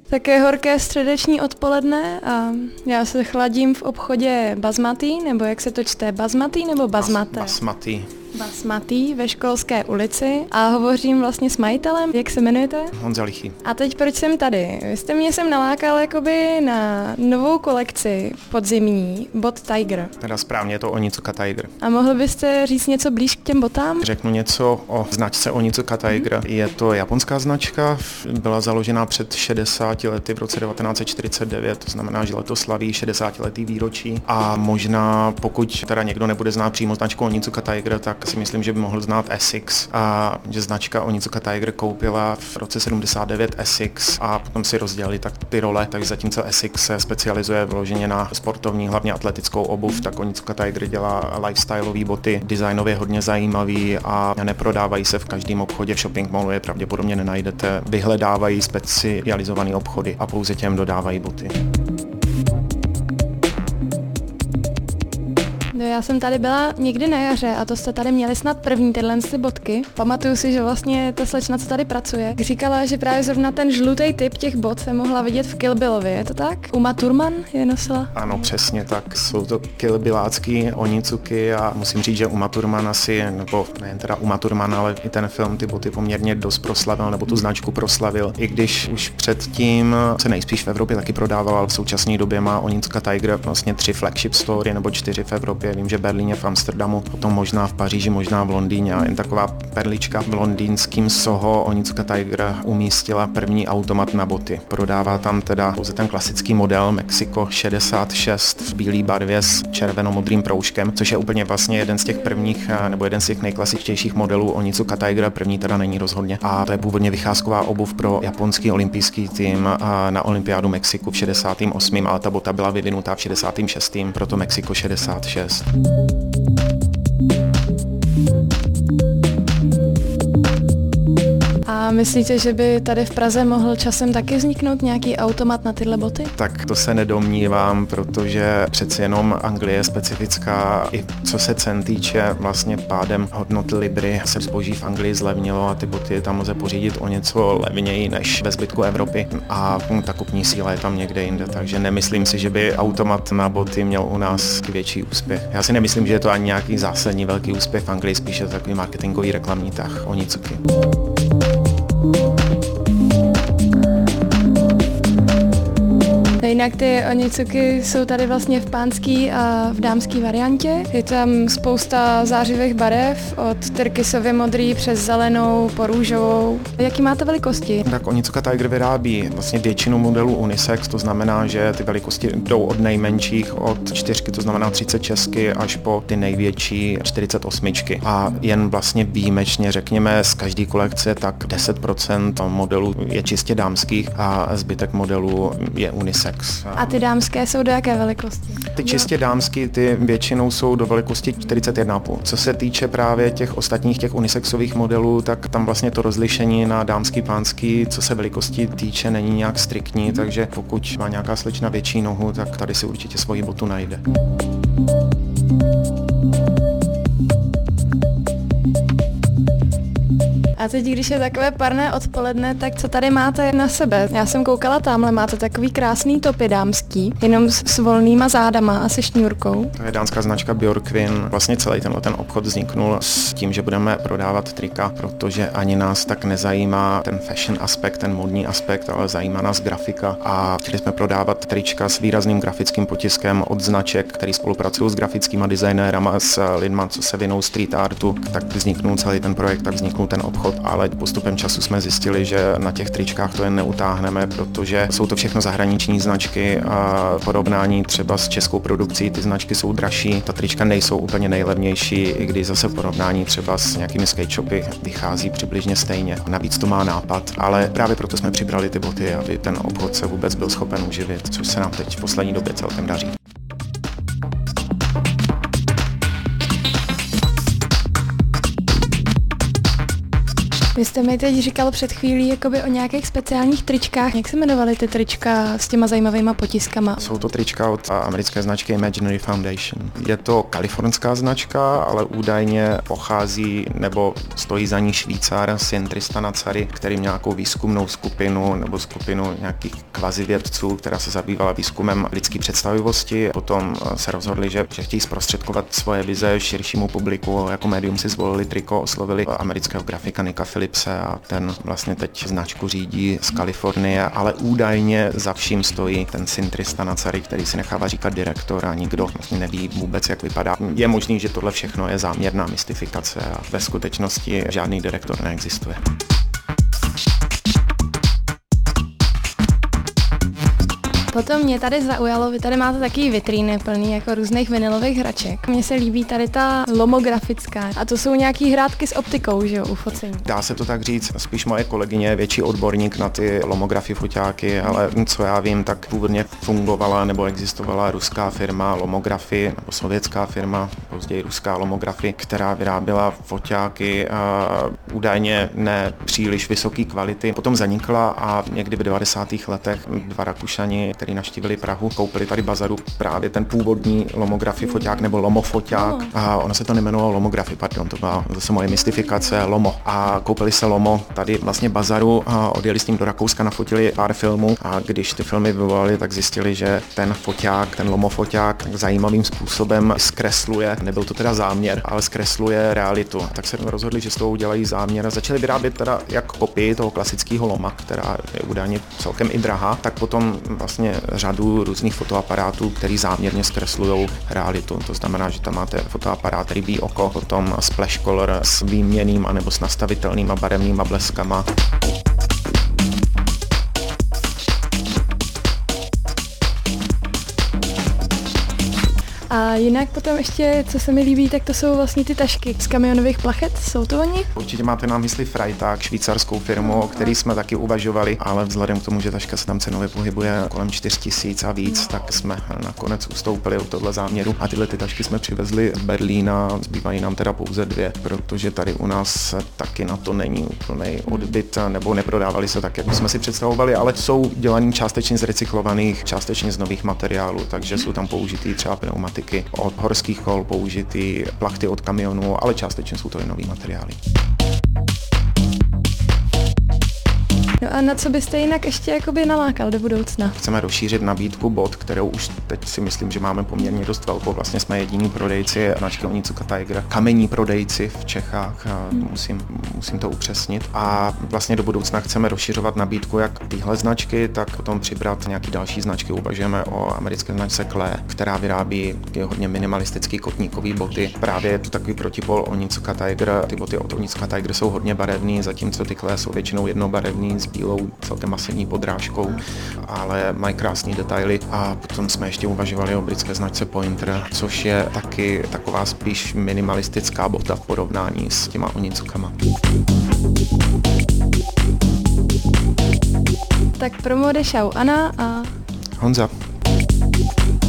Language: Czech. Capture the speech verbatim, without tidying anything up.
Tak je horké středeční odpoledne a já se chladím v obchodě Basmati, nebo jak se to čte, Basmati nebo Basmate? Bas, basmati. Basmati ve Školské ulici a hovořím vlastně s majitelem. Jak se jmenujete? Honza Lichy. A teď proč jsem tady? Vy jste mě sem nalákal jakoby na novou kolekci podzimní, bot Tiger. Teda správně je to Onizuka Tiger. A mohl byste říct něco blíž k těm botám? Řeknu něco o značce Onizuka Tiger. Hmm. Je to japonská značka, byla založena před šedesáti lety v roce devatenáct set čtyřicet devět, to znamená, že letos slaví šedesátiletý výročí. A možná, pokud teda někdo nebude znát přímo značku Onizuka Tiger, tak si myslím, že by mohl znát Essex a že značka Onizuka Tiger koupila v roce sedmdesát devět Essex a potom si rozdělili tak ty role, takže zatímco Essex se specializuje vloženě na sportovní, hlavně atletickou obuv, tak Onizuka Tiger dělá lifestyleové boty, designově hodně zajímavý a neprodávají se v každém obchodě, v shopping mallu je pravděpodobně nenajdete, vyhledávají specializované obchody a pouze těm dodávají boty. No, já jsem tady byla někdy na jaře a to jste tady měli snad první tyhle ty bodky. Pamatuju si, že vlastně ta slečna, co tady pracuje, říkala, že právě zrovna ten žlutý typ těch bot se mohla vidět v Kill Billovi, je to tak? Uma Thurman je nosila? Ano, přesně tak. Jsou to Kill Billácký Onizuky a musím říct, že Uma Thurman asi, nebo nejen teda Uma Thurman, ale i ten film ty boty poměrně dost proslavil, nebo tu značku proslavil. I když už předtím se nejspíš v Evropě taky prodával, ale v současné době má Onizuka Tiger vlastně tři flagship story nebo čtyři v Evropě. Vím, že v Berlíně, v Amsterdamu, potom možná v Paříži, možná v Londýně. A jen taková perlička v londýnském Soho Onizuka Tiger umístila první automat na boty. Prodává tam teda pouze ten klasický model Mexico šedesát šest v bílé barvě s červeno-modrým proužkem, což je úplně vlastně jeden z těch prvních, nebo jeden z těch nejklasičtějších modelů Onizuka Tiger. První teda není rozhodně. A to je původně vycházková obuv pro japonský olympijský tým na olympiádu Mexiku v šedesátém osmém ale ta bota byla vyvinutá v šedesátém šestém proto Mexico šedesát šest. A myslíte, že by tady v Praze mohl časem taky vzniknout nějaký automat na tyhle boty? Tak to se nedomnívám, protože přeci jenom Anglie je specifická. I co se cen týče, vlastně pádem hodnoty libry se zboží v Anglii zlevnilo a ty boty tam lze pořídit o něco levněji než ve zbytku Evropy a ta kupní síla je tam někde jinde, takže nemyslím si, že by automat na boty měl u nás větší úspěch. Já si nemyslím, že je to ani nějaký zásadní velký úspěch v Anglii, spíše takový marketingový reklamní tah Onizuky. Jinak ty Onizuky jsou tady vlastně v pánský a v dámský variantě. Je tam spousta zářivých barev, od tyrkysově modrý přes zelenou po růžovou. Jaký máte velikosti? Tak Onizuka Tiger vyrábí vlastně většinu modelů unisex, to znamená, že ty velikosti jdou od nejmenších, od čtyřky, to znamená třicet šest, až po ty největší čtyřicet osm. A jen vlastně výjimečně, řekněme, z každé kolekce tak deset procent modelů je čistě dámských a zbytek modelů je unisex. A ty dámské jsou do jaké velikosti? Ty čistě dámský, ty většinou jsou do velikosti čtyřicet jedna celá pět. Co se týče právě těch ostatních těch unisexových modelů, tak tam vlastně to rozlišení na dámský, pánský, co se velikosti týče, není nějak striktní, takže pokud má nějaká slečna větší nohu, tak tady si určitě svoji botu najde. A teď, když je takové parné odpoledne, tak co tady máte na sebe? Já jsem koukala tamhle, máte takový krásný topy dámský, jenom s, s volnýma zádama a se šňůrkou. To je dánská značka Björkvin. Vlastně celý tenhle ten obchod vzniknul s tím, že budeme prodávat trika, protože ani nás tak nezajímá ten fashion aspekt, ten modní aspekt, ale zajímá nás grafika. A chtěli jsme prodávat trička s výrazným grafickým potiskem od značek, který spolupracují s grafickými designérama, s lidma, co se vinou street artu. Tak vzniknul celý ten projekt, tak vzniknul ten obchod. Ale postupem času jsme zjistili, že na těch tričkách to jen neutáhneme, protože jsou to všechno zahraniční značky a porovnání třeba s českou produkcí, ty značky jsou dražší, ta trička nejsou úplně nejlevnější, i když zase porovnání třeba s nějakými skate shopy vychází přibližně stejně. Navíc to má nápad, ale právě proto jsme přibrali ty boty, aby ten obchod se vůbec byl schopen uživit, což se nám teď v poslední době celkem daří. Vy jste mi teď říkal před chvílí jakoby o nějakých speciálních tričkách. Jak se jmenovaly ty trička s těma zajímavýma potiskama? Jsou to trička od americké značky Imaginary Foundation. Je to kalifornská značka, ale údajně pochází nebo stojí za ní Švýcar Sien Tristan Nazzari, který měl nějakou výzkumnou skupinu nebo skupinu nějakých kvazivědců, která se zabývala výzkumem lidské představivosti. Potom se rozhodli, že, že chtějí zprostředkovat svoje vize širšímu publiku. Jako médium si zvolili triko, oslovili amerického grafika Nicka Phillipse a ten vlastně teď značku řídí z Kalifornie, ale údajně za vším stojí ten Sien Tristan Nazzari, který si nechává říkat direktor a nikdo vlastně neví vůbec, jak vypadá. Je možný, že tohle všechno je záměrná mystifikace a ve skutečnosti žádný direktor neexistuje. Potom mě tady zaujalo, vy tady máte taky vitríny plný jako různých vinilových hraček. Mně se líbí tady ta lomografická a to jsou nějaký hrátky s optikou, že jo, u focení. Dá se to tak říct, spíš moje kolegyně je větší odborník na ty lomografy foťáky, ale co já vím, tak původně fungovala nebo existovala ruská firma Lomografy, nebo sovětská firma, později ruská Lomografy, která vyráběla foťáky a údajně ne příliš vysoké kvality. Potom zanikla a někdy v devadesátých letech dva Rakušani, který navštívili Prahu, koupili tady bazaru právě ten původní lomografy foťák nebo lomofoťák. A ono se to nemenovalo lomografy, pardon, to byla zase moje mystifikace, lomo. A koupili se lomo tady vlastně bazaru a odjeli s tím do Rakouska, nafotili pár filmů a když ty filmy vyvolali, tak zjistili, že ten foťák, ten lomofoťák zajímavým způsobem zkresluje, nebyl to teda záměr, ale zkresluje realitu. Tak se rozhodli, že z toho udělají záměr a začali vyrábět teda jak kopii toho klasického loma, která je údajně celkem i drahá, tak potom vlastně řadu různých fotoaparátů, který záměrně zkreslují realitu. To znamená, že tam máte fotoaparát rybí oko, potom splash color s výměnným anebo s nastavitelnýma barevnýma bleskama. A jinak potom ještě, co se mi líbí, tak to jsou vlastně ty tašky z kamionových plachet, jsou to oni? Určitě máte na mysli Freitag, švýcarskou firmu, o který jsme taky uvažovali, ale vzhledem k tomu, že taška se tam cenově pohybuje kolem čtyři tisíce a víc, tak jsme nakonec ustoupili od tohle záměru a tyhle ty tašky jsme přivezli z Berlína, zbývají nám teda pouze dvě, protože tady u nás taky na to není úplný odbyt, nebo neprodávali se tak, jak jsme si představovali, ale jsou dělaný částečně z recyklovaných, částečně z nových materiálů, takže jsou tam použitý třeba pneumatiky od horských kol, použitý plachty od kamionů, ale částečně jsou to i nový materiály. No a na co byste jinak ještě jakoby nalákal do budoucna? Chceme rozšířit nabídku bot, kterou už teď si myslím, že máme poměrně dost velkou. Vlastně jsme jediní prodejci značky Onizuka Tiger, kamení prodejci v Čechách, musím, musím to upřesnit. A vlastně do budoucna chceme rozšiřovat nabídku jak téhle značky, tak potom přibrat nějaký další značky. Uvažujeme o americké značce Klee, která vyrábí hodně minimalistický kotníkový boty. Právě je to takový protipol Onizuka Tiger. Ty boty od Onizuka Tiger jsou hodně barevný, zatímco ty Klee jsou většinou jednobarevný, bílou celkem masivní podrážkou, ale mají krásné detaily. A potom jsme ještě uvažovali o britské značce Pointer, což je taky taková spíš minimalistická bota v porovnání s těma Onizukama. Tak promo odešel Anna a Honza.